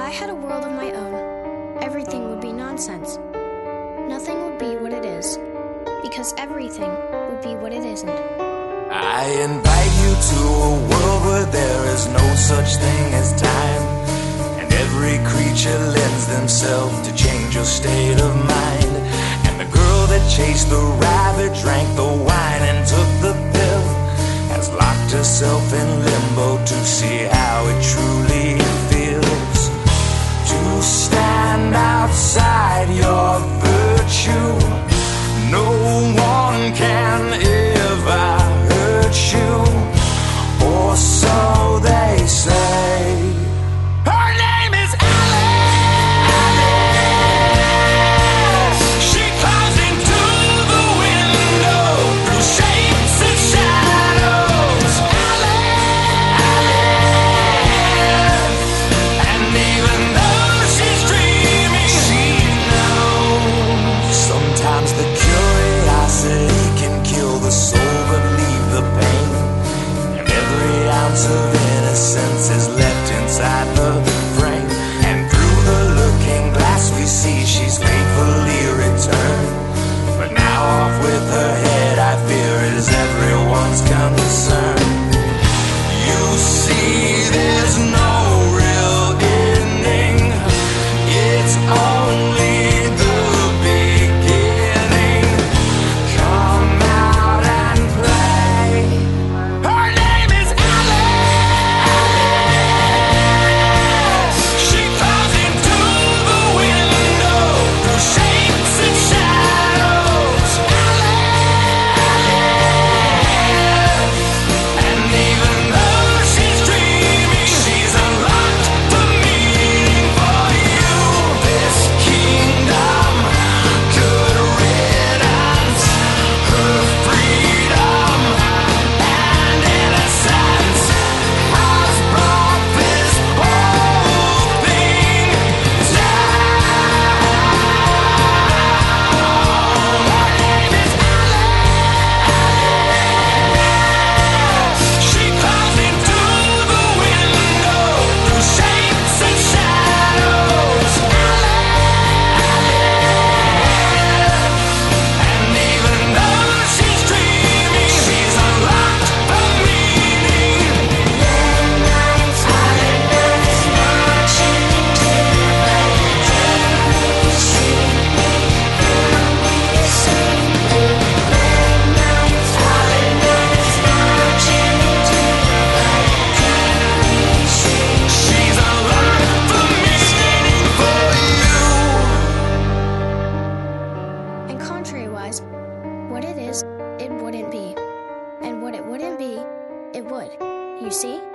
I had a world of my own, everything would be nonsense. Nothing would be what it is, because everything would be what it isn't. I invite you to a world where there is no such thing as time, and every creature lends themselves to change your state of mind. And the girl that chased the rabbit drank the wine and took the pill has locked herself in limbo to see how it truly feels to stand outside your virtue. No one can ever hurt you, or so they say. Her name is Alice. She climbs into the window through shapes and shadows. Alice. And even though she's dreaming, she knows sometimes the curiosity can kill the soul but leave the pain, and every ounce of innocence is left inside the frame. And through the looking glass we see she's faithfully returned, but now off with her head I fear is everyone's concern. You see there's no real ending, it's only the beginning. Come out and play. Her name is Alice. She climbs into the window through shapes and shadows. Alice. And even though she's dreaming, she's unlocked the meaning for you. This kingdom, good riddance. Her freedom and innocence has brought this whole thing down. Her name is Alice. She climbs into the window through shapes and shadows. And even though she's dreaming, she's unlocked the meaning. Midnight's silence marching to the Midnight's silence marching to she's unlocked the meaning for you. And contrary-wise, what it is, it wouldn't be. And what it wouldn't be, it would. You see?